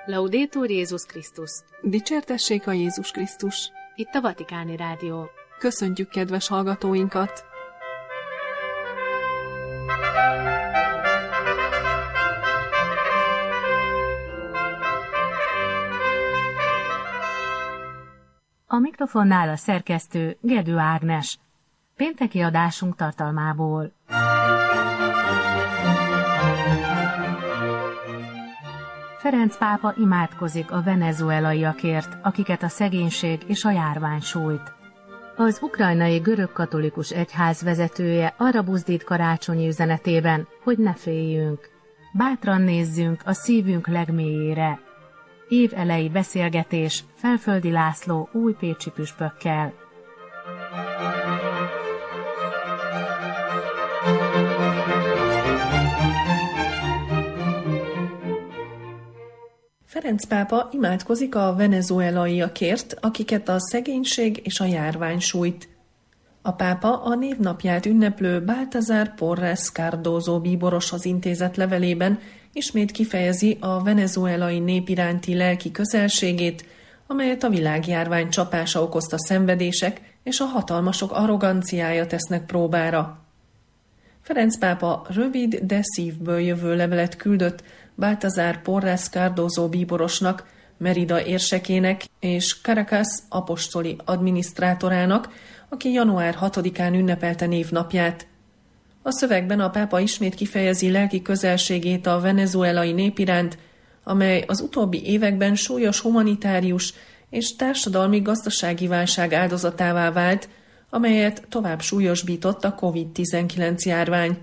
Laudetur Jézus Krisztus! Dicsértessék a Jézus Krisztus! Itt a Vatikáni Rádió. Köszöntjük kedves hallgatóinkat! A mikrofonnál a szerkesztő Gedő Ágnes. Pénteki adásunk tartalmából. Ferenc pápa imádkozik a venezuelaiakért, akiket a szegénység és a járvány sújt. Az ukrajnai görögkatolikus egyház vezetője arra buzdít karácsonyi üzenetében, hogy ne féljünk. Bátran nézzünk a szívünk legmélyére. Év elejé beszélgetés Felföldi László újpécsi püspökkel. Ferenc pápa imádkozik a venezuelaiakért, akiket a szegénység és a járvány sújt. A pápa a névnapját ünneplő Baltasar Porras Cardozo bíboroshoz intézett levelében ismét kifejezi a venezuelai nép iránti lelki közelségét, amelyet a világjárvány csapása okozta szenvedések és a hatalmasok arroganciája tesznek próbára. Ferenc pápa rövid, de szívből jövő levelet küldött Baltasar Porras Cardozo bíborosnak, Merida érsekének és Caracas apostoli adminisztrátorának, aki január 6-án ünnepelte névnapját. A szövegben a pápa ismét kifejezi lelki közelségét a venezuelai nép iránt, amely az utóbbi években súlyos humanitárius és társadalmi-gazdasági válság áldozatává vált, amelyet tovább súlyosbított a COVID-19 járvány.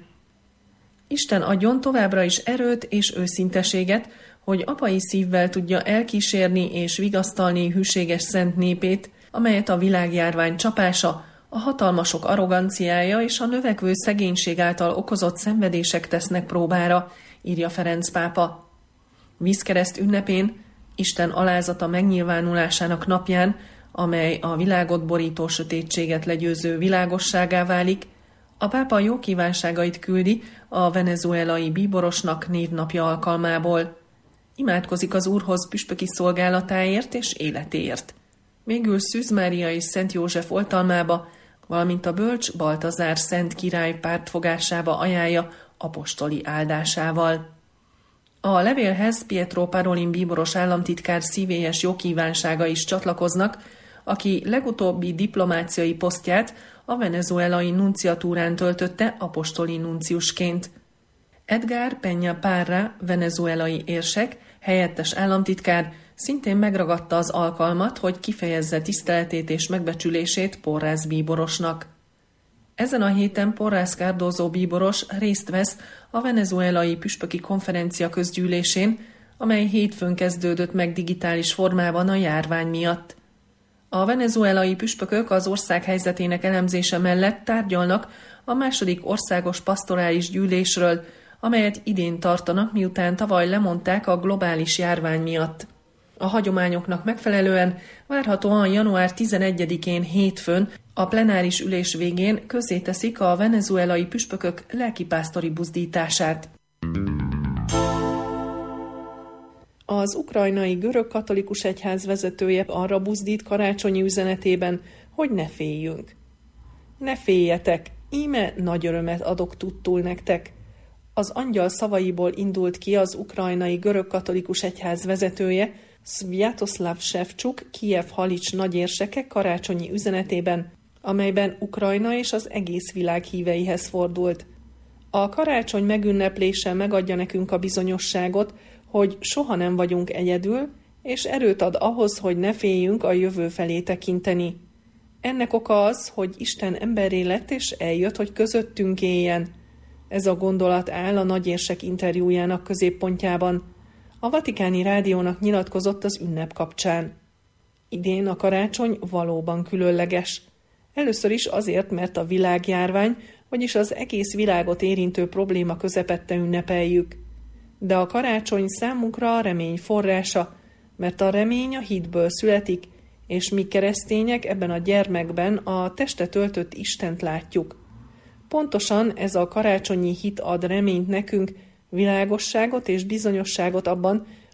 Isten adjon továbbra is erőt és őszinteséget, hogy apai szívvel tudja elkísérni és vigasztalni hűséges szent népét, amelyet a világjárvány csapása, a hatalmasok arroganciája és a növekvő szegénység által okozott szenvedések tesznek próbára, írja Ferenc pápa. Vízkereszt ünnepén, Isten alázata megnyilvánulásának napján, amely a világot borító sötétséget legyőző világosságá válik, a pápa jó kívánságait küldi a venezuelai bíborosnak névnapja alkalmából. Imádkozik az Úrhoz püspöki szolgálatáért és életéért. Végül Szűz Mária és Szent József oltalmába, valamint a bölcs Baltazár szent király pártfogásába ajánlja apostoli áldásával. A levélhez Pietro Parolin bíboros államtitkár szívélyes jogkívánsága is csatlakoznak, aki legutóbbi diplomáciai posztját a venezuelai nunciatúrán töltötte apostoli nunciusként. Edgar Peña Parra, venezuelai érsek, helyettes államtitkár szintén megragadta az alkalmat, hogy kifejezze tiszteletét és megbecsülését Porras bíborosnak. Ezen a héten Porras Cardozo bíboros részt vesz a venezuelai püspöki konferencia közgyűlésén, amely hétfőn kezdődött meg digitális formában a járvány miatt. A venezuelai püspökök az ország helyzetének elemzése mellett tárgyalnak a második országos pastorális gyűlésről, amelyet idén tartanak, miután tavaly lemondták a globális járvány miatt. A hagyományoknak megfelelően várhatóan január 11-én hétfőn a plenáris ülés végén közzéteszik a venezuelai püspökök lelkipásztori buzdítását. Az ukrajnai görögkatolikus egyház vezetője arra buzdít karácsonyi üzenetében, hogy ne féljünk. Ne féljetek, íme nagy örömet adok tudtul nektek. Az angyal szavaiból indult ki az ukrajnai görögkatolikus egyház vezetője, Sviatoslav Shevchuk, Kijev-Halics nagyérseke karácsonyi üzenetében, amelyben Ukrajna és az egész világ híveihez fordult. A karácsony megünneplése megadja nekünk a bizonyosságot, hogy soha nem vagyunk egyedül, és erőt ad ahhoz, hogy ne féljünk a jövő felé tekinteni. Ennek oka az, hogy Isten emberré lett és eljött, hogy közöttünk éljen. Ez a gondolat áll a nagyérsek interjújának középpontjában. A Vatikáni Rádiónak nyilatkozott az ünnep kapcsán. Idén a karácsony valóban különleges. Először is azért, mert a világjárvány, vagyis az egész világot érintő probléma közepette ünnepeljük. De a karácsony számunkra a remény forrása, mert a remény a hitből születik, és mi keresztények ebben a gyermekben a testet öltött Istent látjuk. Pontosan ez a karácsonyi hit ad reményt nekünk, világosságot és bizonyosságot abban,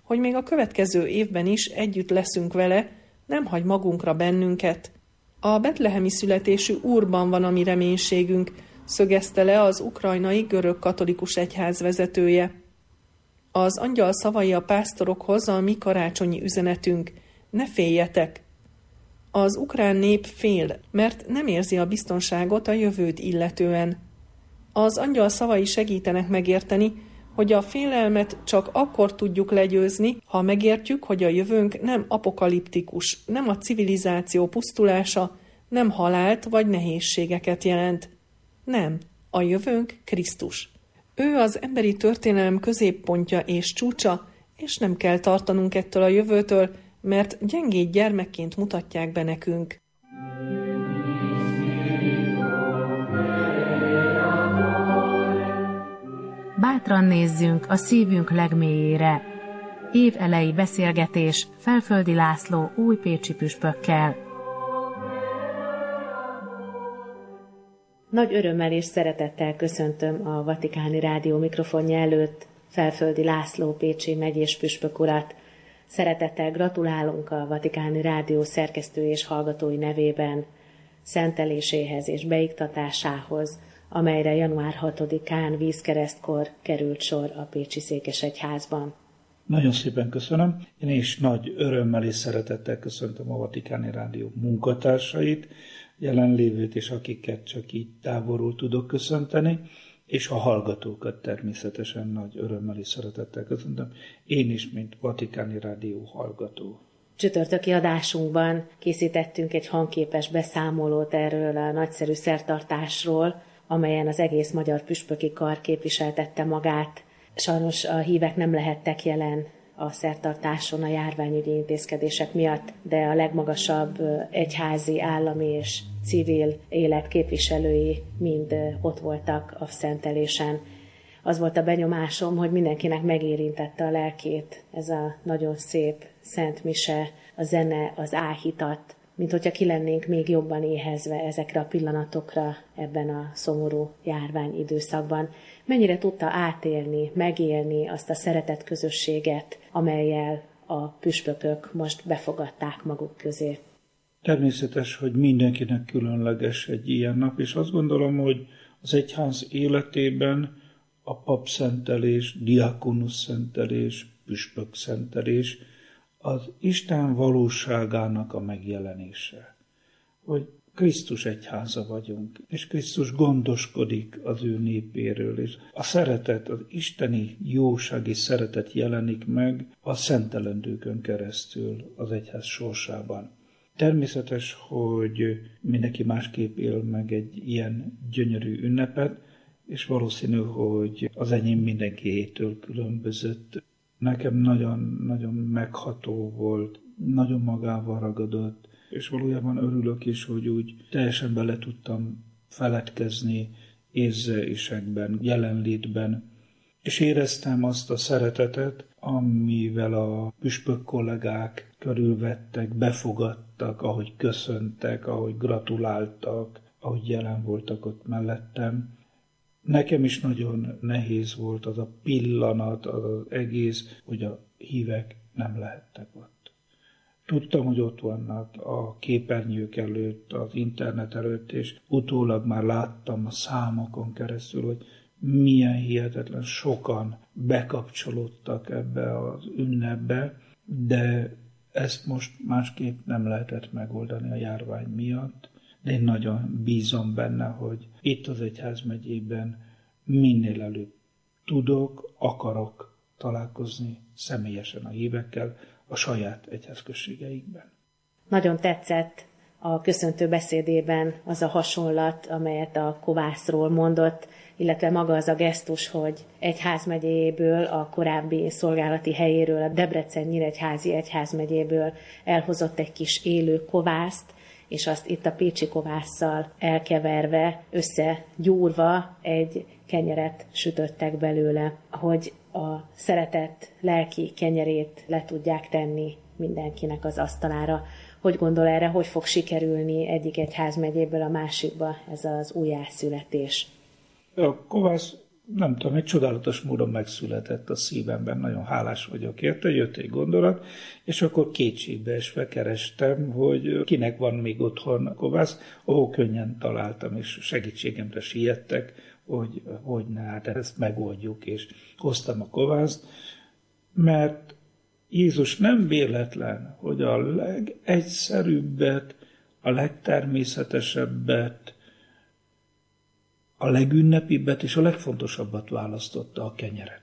hogy még a következő évben is együtt leszünk vele, nem hagy magunkra bennünket. A betlehemi születésű Úrban van a mi reménységünk, szögezte le az ukrajnai görög katolikus egyház vezetője. Az angyal szavai a pásztorokhoz a mi karácsonyi üzenetünk: ne féljetek! Az ukrán nép fél, mert nem érzi a biztonságot a jövőt illetően. Az angyal szavai segítenek megérteni, hogy a félelmet csak akkor tudjuk legyőzni, ha megértjük, hogy a jövőnk nem apokaliptikus, nem a civilizáció pusztulása, nem halált vagy nehézségeket jelent. Nem, a jövőnk Krisztus. Ő az emberi történelem középpontja és csúcsa, és nem kell tartanunk ettől a jövőtől, mert gyengéd gyermekként mutatják be nekünk. Bátran nézzünk a szívünk legmélyére. Év elejé beszélgetés Felföldi László újpécsi püspökkel. Nagy örömmel és szeretettel köszöntöm a Vatikáni Rádió mikrofonja előtt Felföldi László pécsi megyés püspök urat. Szeretettel gratulálunk a Vatikáni Rádió szerkesztői és hallgatói nevében szenteléséhez és beiktatásához, amelyre január 6-án vízkeresztkor került sor a pécsi székesegyházban. Nagyon szépen köszönöm. Én is nagy örömmel és szeretettel köszöntöm a Vatikáni Rádió munkatársait, jelenlévőt és akiket csak így távolról tudok köszönteni, és a hallgatókat természetesen nagy örömmel és szeretettel köszöntöm. Én is, mint Vatikáni Rádió hallgató. Csütörtöki adásunkban készítettünk egy hangképes beszámolót erről a nagyszerű szertartásról, amelyen az egész magyar püspöki kar képviseltette magát. Sajnos a hívek nem lehettek jelen a szertartáson a járványügyi intézkedések miatt, de a legmagasabb egyházi, állami és civil élet képviselői mind ott voltak a szentelésen. Az volt a benyomásom, hogy mindenkinek megérintette a lelkét ez a nagyon szép szent mise, a zene, az áhítat, mint hogyha ki lennénk még jobban éhezve ezekre a pillanatokra ebben a szomorú járvány időszakban. Mennyire tudta átélni, megélni azt a szeretett közösséget, amellyel a püspökök most befogadták maguk közé. Természetes, hogy mindenkinek különleges egy ilyen nap, és azt gondolom, hogy az egyház életében a papszentelés, diákonus szentelés, püspök szentelés az Isten valóságának a megjelenése. Hogy Krisztus egyháza vagyunk, és Krisztus gondoskodik az ő népéről, és a szeretet, az isteni jóság és szeretet jelenik meg a szentelendőkön keresztül az egyház sorsában. Természetes, hogy mindenki másképp él meg egy ilyen gyönyörű ünnepet, és valószínű, hogy az enyém mindenkiétől különbözött. Nekem nagyon megható volt, nagyon magával ragadott, és valójában örülök is, hogy úgy teljesen bele tudtam feledkezni érzésekben, jelenlétben, és éreztem azt a szeretetet, amivel a püspök kollégák körülvettek, befogadtak, ahogy köszöntek, ahogy gratuláltak, ahogy jelen voltak ott mellettem. Nekem is nagyon nehéz volt az a pillanat, az egész, hogy a hívek nem lehettek ott. Tudtam, hogy ott vannak a képernyők előtt, az internet előtt, és utólag már láttam a számokon keresztül, hogy milyen hihetetlen sokan bekapcsolódtak ebbe az ünnepbe, de ezt most másképp nem lehetett megoldani a járvány miatt. De én nagyon bízom benne, hogy itt az egyházmegyében minél előbb akarok találkozni személyesen a hívekkel a saját egyházközségeikben. Nagyon tetszett a köszöntő beszédében az a hasonlat, amelyet a kovászról mondott, illetve maga az a gesztus, hogy egyházmegyéből, a korábbi szolgálati helyéről, a Debrecen-Nyíregyházi egyházmegyéből elhozott egy kis élő kovászt, és azt itt a pécsi kovásszal elkeverve, összegyúrva egy kenyeret sütöttek belőle, hogy a szeretet lelki kenyerét le tudják tenni mindenkinek az asztalára. Hogy gondol erre, hogy fog sikerülni egyik egyházmegyéből a másikba ez az újjászületés? A kovász nem tudom, egy csodálatos módon megszületett a szívemben, nagyon hálás vagyok érte, jött egy gondolat, és akkor kétségbeesve kerestem, hogy kinek van még otthon kovász, ahol könnyen találtam, és segítségemre siettek, hogy ne, hát ezt megoldjuk, és hoztam a kovászt, mert Jézus nem véletlen, hogy a legegyszerűbbet, a legtermészetesebbet, a legünnepibbet és a legfontosabbat választotta, a kenyeret.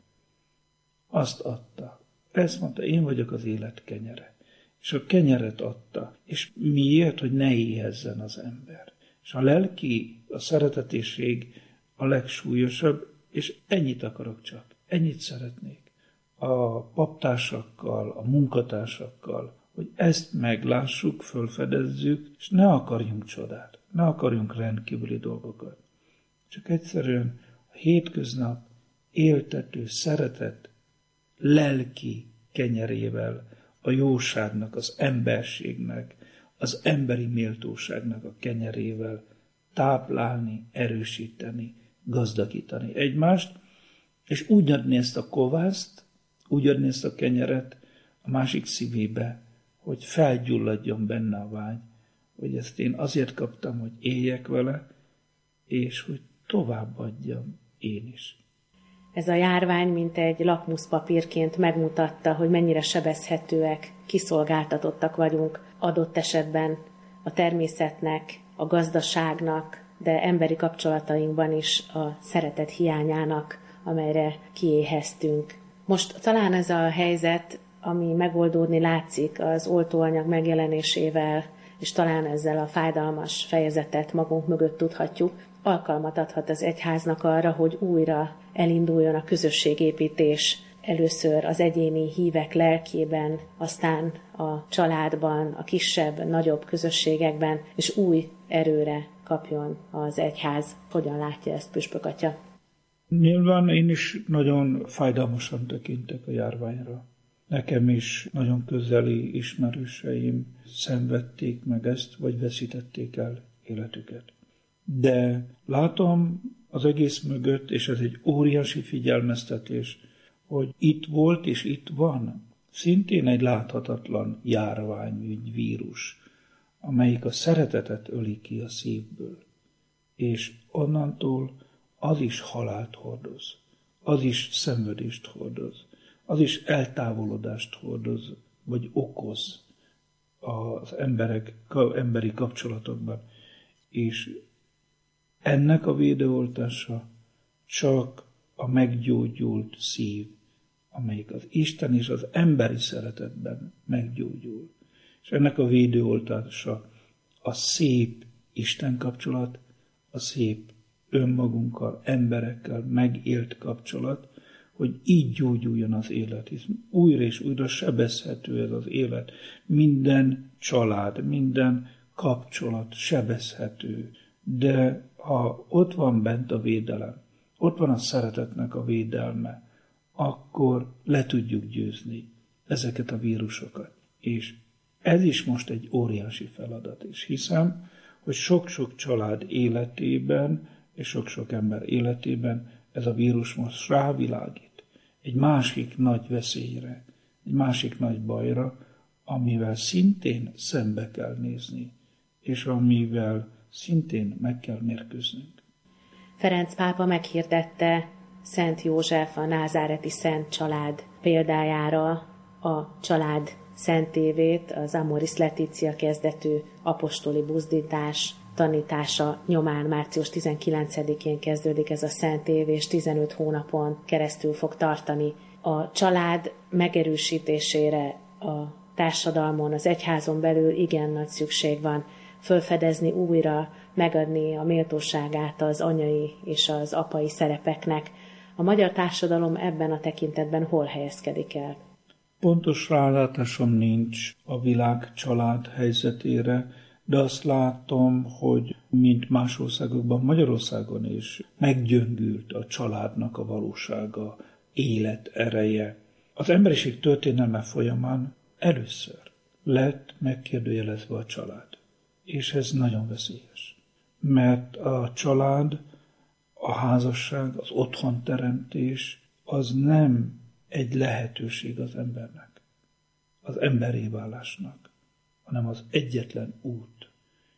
Azt adta. Ezt mondta, én vagyok az élet kenyere. És a kenyeret adta. És miért, hogy ne éhezzen az ember? És a lelki, a szeretetesség a legsúlyosabb, és ennyit akarok csak, ennyit szeretnék. A paptársakkal, a munkatársakkal, hogy ezt meglássuk, fölfedezzük, és ne akarjunk csodát, ne akarjunk rendkívüli dolgokat. Csak egyszerűen a hétköznap éltető, szeretet, lelki kenyerével, a jóságnak, az emberségnek, az emberi méltóságnak a kenyerével táplálni, erősíteni, gazdagítani egymást, és úgy adni ezt a kovászt, úgy adni ezt a kenyeret a másik szívébe, hogy felgyulladjon benne a vágy, hogy ezt én azért kaptam, hogy éljek vele, és hogy továbbadjam én is. Ez a járvány mint egy lakmuszpapírként megmutatta, hogy mennyire sebezhetőek, kiszolgáltatottak vagyunk adott esetben a természetnek, a gazdaságnak, de emberi kapcsolatainkban is a szeretet hiányának, amelyre kiéheztünk. Most talán ez a helyzet, ami megoldódni látszik az oltóanyag megjelenésével, és talán ezzel a fájdalmas fejezetet magunk mögött tudhatjuk, alkalmat adhat az egyháznak arra, hogy újra elinduljon a közösségépítés, először az egyéni hívek lelkében, aztán a családban, a kisebb, nagyobb közösségekben, és új erőre kapjon az egyház. Hogyan látja ezt püspök atya? Nyilván én is nagyon fájdalmasan tekintek a járványra. Nekem is nagyon közeli ismerőseim szenvedték meg ezt, vagy veszítették el életüket. De látom az egész mögött, és ez egy óriási figyelmeztetés, hogy itt volt és itt van szintén egy láthatatlan járvány, vírus, amelyik a szeretetet öli ki a szívből, és onnantól az is halált hordoz, az is szenvedést hordoz, az is eltávolodást hordoz, vagy okoz az emberi kapcsolatokban. És ennek a védőoltása csak a meggyógyult szív, amelyik az Isten és az emberi szeretetben meggyógyul. És ennek a védőoltása a szép Isten kapcsolat, a szép önmagunkkal, emberekkel megélt kapcsolat, hogy így gyógyuljon az élet, hisz újra és újra sebezhető ez az élet. Minden család, minden kapcsolat sebezhető, de ha ott van bent a védelem, ott van a szeretetnek a védelme, akkor le tudjuk győzni ezeket a vírusokat. És ez is most egy óriási feladat, és hiszem, hogy sok-sok család életében és sok-sok ember életében ez a vírus most rávilágít egy másik nagy veszélyre, egy másik nagy bajra, amivel szintén szembe kell nézni, és amivel szintén meg kell mérkőznünk. Ferenc pápa meghirdette Szent József, a názáreti szent család példájára a család szentévét, az Amoris Laetitia kezdetű apostoli buzdítás tanítása nyomán március 19-én kezdődik ez a szent év, és 15 hónapon keresztül fog tartani. A család megerősítésére a társadalmon, az egyházon belül igen nagy szükség van, fölfedezni újra, megadni a méltóságát az anyai és az apai szerepeknek. A magyar társadalom ebben a tekintetben hol helyezkedik el? Pontos rálátásom nincs a világ család helyzetére, de azt látom, hogy mint más országokban, Magyarországon is meggyöngült a családnak a valósága, élet ereje. Az emberiség történelme folyamán először lett megkérdőjelezve a család. És ez nagyon veszélyes. Mert a család a házasság, az otthonteremtés, az nem egy lehetőség az embernek, az emberré válásnak, hanem az egyetlen út.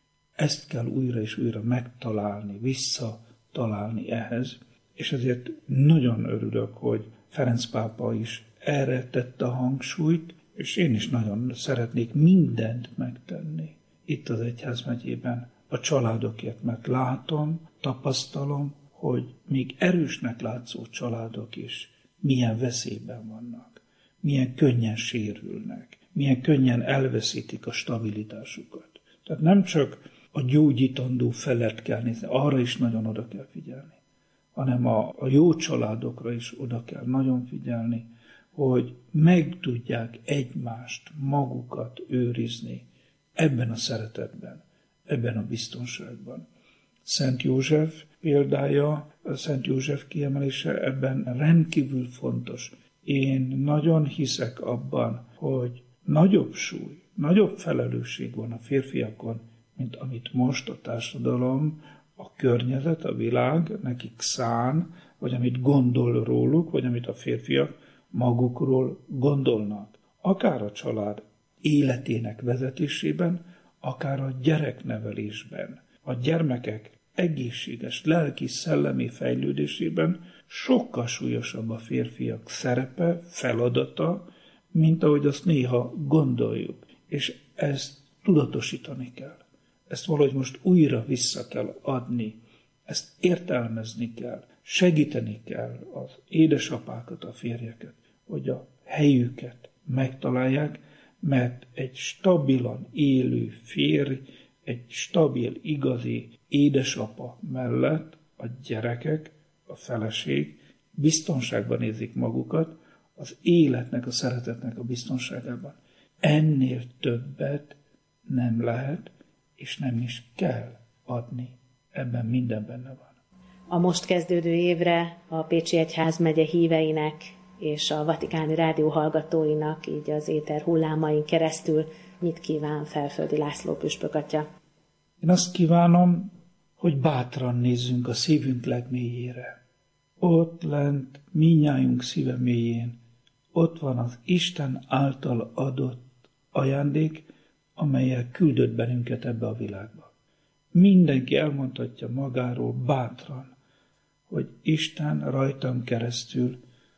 Ezt kell újra és újra megtalálni, visszatalálni ehhez, és ezért nagyon örülök, hogy Ferenc pápa is erre tette a hangsúlyt, és én is nagyon szeretnék mindent megtenni itt az egyházmegyében a családokért, mert látom, tapasztalom, hogy még erősnek látszó családok is milyen veszélyben vannak, milyen könnyen sérülnek, milyen könnyen elveszítik a stabilitásukat. Tehát nem csak a gyógyítandó felett kell nézni, arra is nagyon oda kell figyelni, hanem a jó családokra is oda kell nagyon figyelni, hogy meg tudják egymást, magukat őrizni ebben a szeretetben, ebben a biztonságban. Szent József példája, Szent József kiemelése ebben rendkívül fontos. Én nagyon hiszek abban, hogy nagyobb súly, nagyobb felelősség van a férfiakon, mint amit most a társadalom, a környezet, a világ nekik szán, vagy amit gondol róluk, vagy amit a férfiak magukról gondolnak. Akár a család életének vezetésében, akár a gyereknevelésben, a gyermekek egészséges lelki-szellemi fejlődésében sokkal súlyosabb a férfiak szerepe, feladata, mint ahogy azt néha gondoljuk. És ezt tudatosítani kell. Ezt valahogy most újra vissza kell adni, ezt értelmezni kell, segíteni kell az édesapákat, a férjeket, hogy a helyüket megtalálják, mert egy stabilan élő férj, egy stabil, igazi édesapa mellett a gyerekek, a feleség biztonságban érzik magukat, az életnek, a szeretetnek a biztonságában. Ennél többet nem lehet, és nem is kell adni. Ebben minden benne van. A most kezdődő évre a Pécsi Egyházmegye híveinek és a Vatikáni Rádió hallgatóinak, így az éter hullámain keresztül mit kíván Felföldi László püspök atya? Én azt kívánom, hogy bátran nézzünk a szívünk legmélyére. Ott lent mindnyájunk szíve mélyén, ott van az Isten által adott ajándék, amellyel küldött bennünket ebbe a világba. Mindenki elmondhatja magáról bátran, hogy Isten rajtam keresztül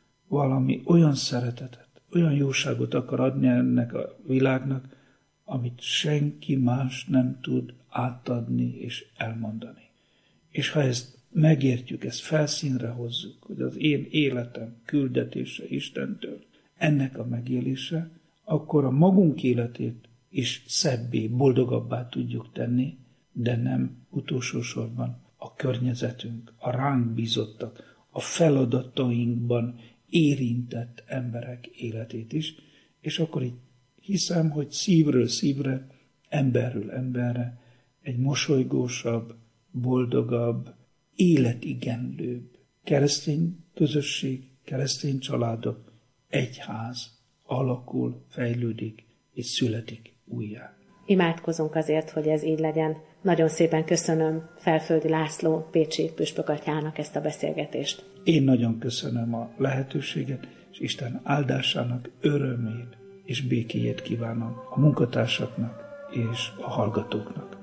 valami olyan szeretetet, olyan jóságot akar adni ennek a világnak, amit senki más nem tud átadni és elmondani. És ha ezt megértjük, ezt felszínre hozzuk, hogy az én életem küldetése Istentől, ennek a megélése, akkor a magunk életét is szebbé, boldogabbá tudjuk tenni, de nem utolsó sorban a környezetünk, a ránk bízottak, a feladatainkban érintett emberek életét is, és akkor így hiszem, hogy szívről szívre, emberről emberre egy mosolygósabb, boldogabb, életigenlőbb keresztény közösség, keresztény családok, egyház alakul, fejlődik és születik újjá. Imádkozunk azért, hogy ez így legyen. Nagyon szépen köszönöm Felföldi László pécsi püspök atyának ezt a beszélgetést. Én nagyon köszönöm a lehetőséget, és Isten áldásának, örömét és békéjét kívánom a munkatársaknak és a hallgatóknak.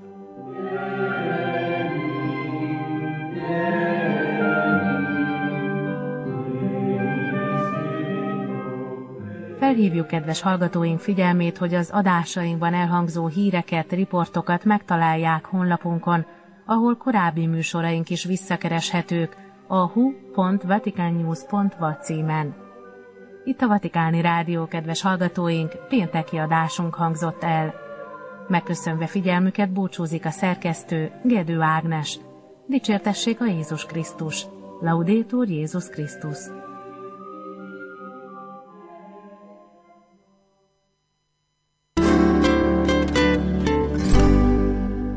Felhívjuk kedves hallgatóink figyelmét, hogy az adásainkban elhangzó híreket, riportokat megtalálják honlapunkon, ahol korábbi műsoraink is visszakereshetők a hu.vaticannews.va címen. Itt a Vatikáni Rádió, kedves hallgatóink, pénteki adásunk hangzott el. Megköszönve figyelmüket búcsúzik a szerkesztő, Gedő Ágnes. Dicsértessék a Jézus Krisztus! Laudetur Jézus Krisztus!